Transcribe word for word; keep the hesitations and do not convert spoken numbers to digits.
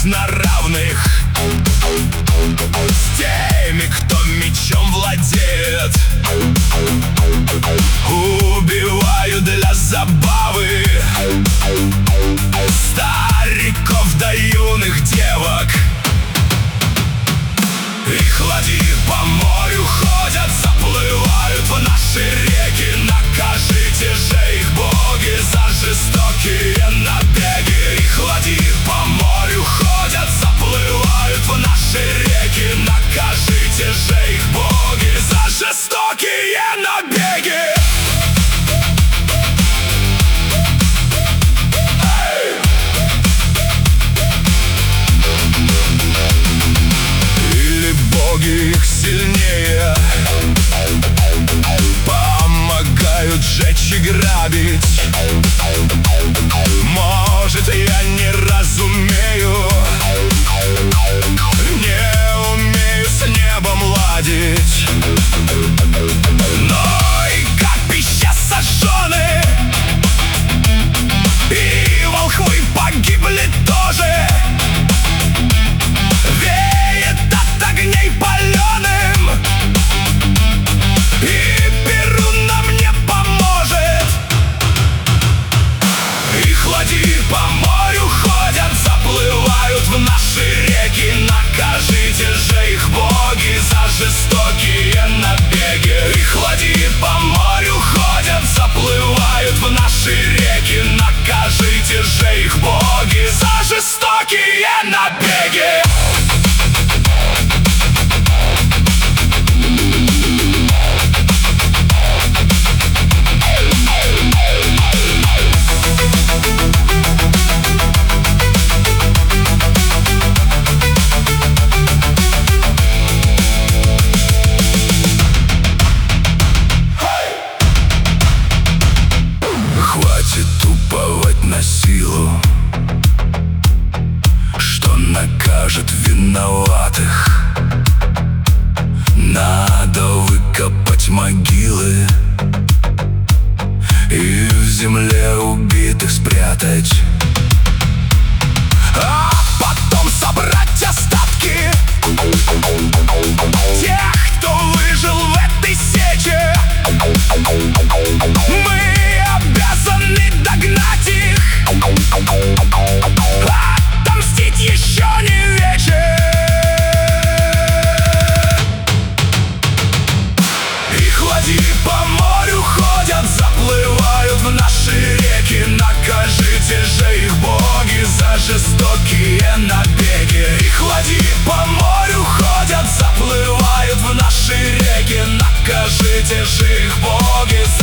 на равных с теми, кто мечом владеет. Убиваю для забавы стариков да юных девок. Их ладьи по морю ходят, заплывают в наши реки. Накажите же их, боги, за жестокие набеги. Их ладьи по морю ходят, заплывают в наши реки. Накажите же их, боги, за жестокие набеги. Их сильнее помогают жечь и грабить. Может, я не разумею, не умею с небом ладить, но и капища сожжены, и волхвы погибли тоже. Огней паленым, и Перун нам не поможет. Их ладьи по морю ходят, заплывают в наши реки. Накажите же их, боги, за жестокие набеги. Их ладьи по морю ходят, заплывают в наши реки. Накажите же их, боги, за жестокие набеги. На силу, что накажет виноватых. Надо выкопать могилы и в земле убитых спрятать, а потом собрать остатки тех, кто выжил в этой сече. Мы обязаны догнать их, отомстить еще не вечер. Их ладьи по морю ходят, заплывают в наши реки. Накажите же их, боги, за жестокие набеги. Их ладьи по морю ходят, заплывают в наши реки. Накажите же их, боги,